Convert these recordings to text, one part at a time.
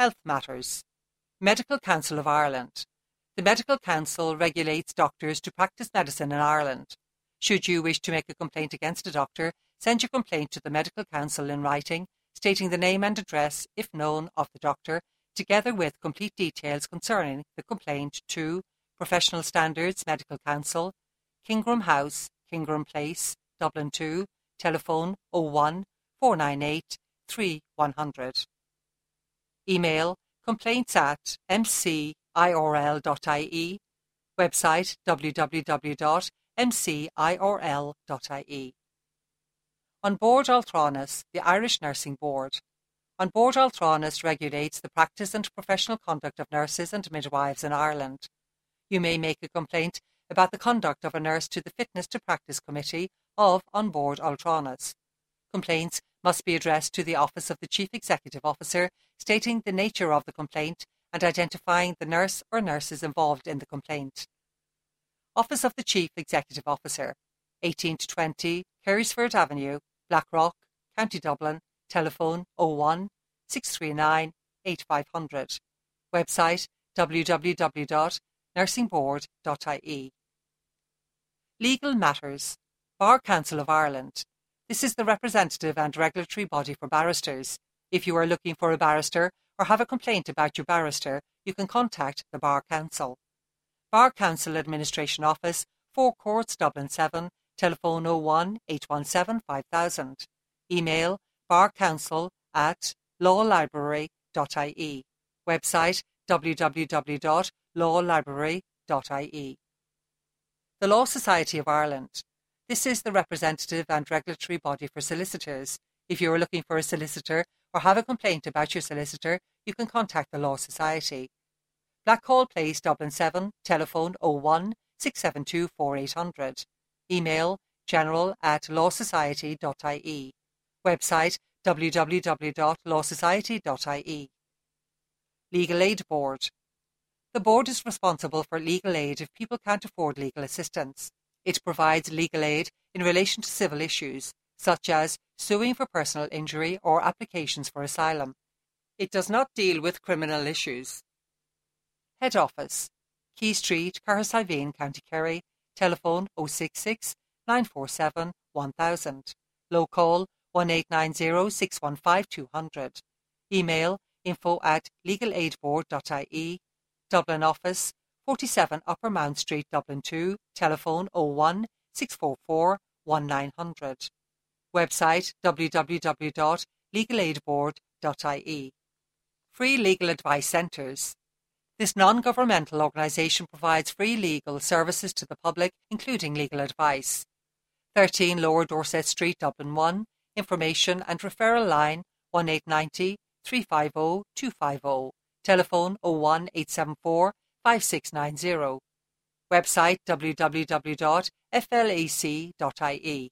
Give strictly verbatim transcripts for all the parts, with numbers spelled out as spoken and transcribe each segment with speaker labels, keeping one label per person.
Speaker 1: Health matters. Medical Council of Ireland. The Medical Council regulates doctors to practice medicine in Ireland. Should you wish to make a complaint against a doctor, send your complaint to the Medical Council in writing, stating the name and address, if known, of the doctor, together with complete details concerning the complaint to Professional Standards Medical Council, Kingram House, Kingram Place, Dublin two, telephone oh one, four nine eight, three one hundred. Email complaints at m c i r l dot i e, website w w w dot m c i r l dot i e. On Board Althránas, the Irish Nursing Board. On Board Althránas regulates the practice and professional conduct of nurses and midwives in Ireland. You may make a complaint about the conduct of a nurse to the Fitness to Practice Committee of On Board Althránas. Complaints must be addressed to the Office of the Chief Executive Officer, stating the nature of the complaint and identifying the nurse or nurses involved in the complaint. Office of the Chief Executive Officer, eighteen to twenty, Carysford Avenue, Blackrock, County Dublin, telephone oh one, six three nine, eight five zero zero. Website w w w dot nursing board dot i e. Legal Matters. Bar Council of Ireland. This is the representative and regulatory body for barristers. If you are looking for a barrister or have a complaint about your barrister, you can contact the Bar Council. Bar Council Administration Office, Four Courts, Dublin seven, telephone oh one, eight one seven, five thousand. Email barcouncil at lawlibrary dot i e. Website w w w dot lawlibrary dot i e. The Law Society of Ireland. This is the representative and regulatory body for solicitors. If you are looking for a solicitor or have a complaint about your solicitor, you can contact the Law Society. Blackhall Place, Dublin seven, telephone oh one, six seven two, four eight zero zero. Email general at lawsociety dot i e. Website w w w dot lawsociety dot i e. Legal Aid Board. The board is responsible for legal aid if people can't afford legal assistance. It provides legal aid in relation to civil issues, such as suing for personal injury or applications for asylum. It does not deal with criminal issues. Head Office. Key Street, Cahersiveen, County Kerry, telephone oh six six, nine four seven, one thousand. Local one eight nine zero, six one five, two hundred. Email info at legalaidboard dot i e. Dublin Office, forty-seven Upper Mount Street, Dublin two, telephone oh one, six four four, one nine zero zero. Website w w w dot legalaidboard dot i e. Free Legal Advice Centres. This non-governmental organisation provides free legal services to the public, including legal advice. thirteen Lower Dorset Street, Dublin one. Information and referral line one eight nine zero, three five zero, two five zero. Telephone oh one, eight seven four, five six nine zero. Website w w w dot f l a c dot i e.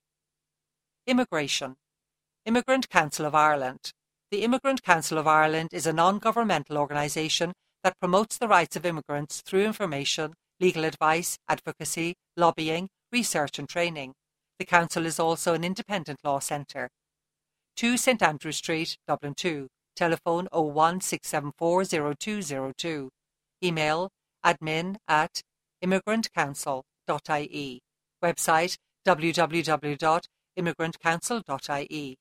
Speaker 1: Immigration. Immigrant Council of Ireland. The Immigrant Council of Ireland is a non-governmental organisation that promotes the rights of immigrants through information, legal advice, advocacy, lobbying, research and training. The Council is also an independent law centre. two St Andrew Street, Dublin two. Telephone oh one, six seven four, zero two zero two. Email admin at immigrant council dot i e. Website w w w dot immigrant council dot i e.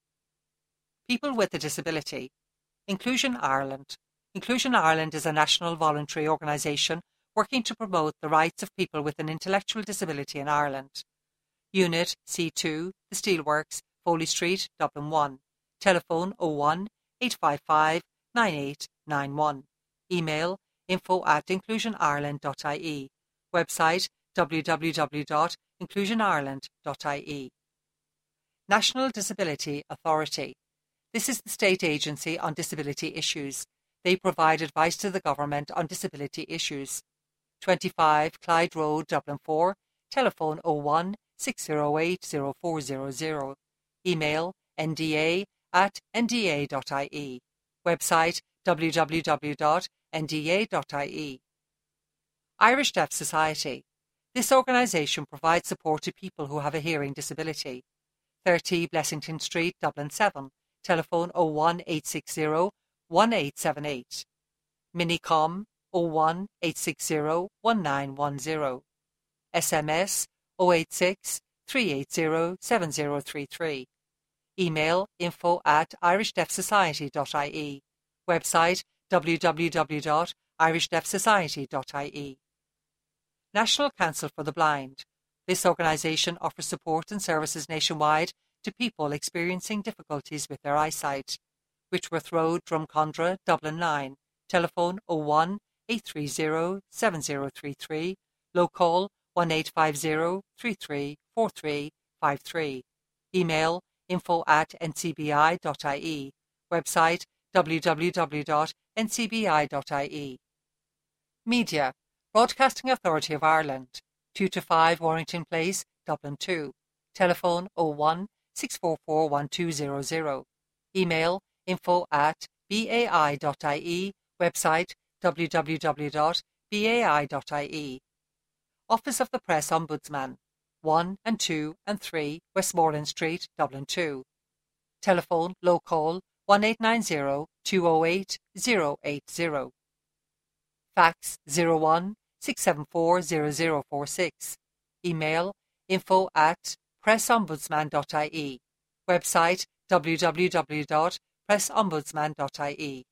Speaker 1: People with a Disability. Inclusion Ireland. Inclusion Ireland is a national voluntary organisation working to promote the rights of people with an intellectual disability in Ireland. Unit C two, The Steelworks, Foley Street, Dublin one. Telephone oh one, eight five five, nine eight nine one. Email info at inclusion ireland dot i e. Website w w w dot inclusion ireland dot i e. National Disability Authority. This is the state agency on disability issues. They provide advice to the government on disability issues. twenty-five Clyde Road, Dublin four. Telephone oh one, six zero eight, zero four zero zero. Email n d a at n d a dot i e. Website w w w dot n d a dot i e. Irish Deaf Society. This organisation provides support to people who have a hearing disability. thirty Blessington Street, Dublin seven. Telephone oh one, eight six zero, one eight seven eight. Minicom oh one eight six zero one nine one zero. S M S oh eight six three eight zero seven zero three three. Email info at irish deaf society dot I E. Website w w w dot irish deaf society dot I E. National Council for the Blind. This organisation offers support and services nationwide to people experiencing difficulties with their eyesight. Whitworth Road, Drumcondra, Dublin nine. Telephone oh one eight three zero seven zero three three. Local one eight five zero three three four three five three. Email info at n c b i dot I E. Website w w w dot n c b i dot I E. Media. Broadcasting Authority of Ireland. two to five Warrington Place, Dublin two. Telephone oh one six four four one two zero zero. Email info at b a i dot I E. Website w w w dot b a i dot I E. Office of the Press Ombudsman. one and two and three Westmoreland Street, Dublin two. Telephone local one eight nine zero two oh eight zero eight zero. Fax zero one six seven four zero zero four six. Email info at press ombudsman dot I E. Website w w w dot press ombudsman dot I E.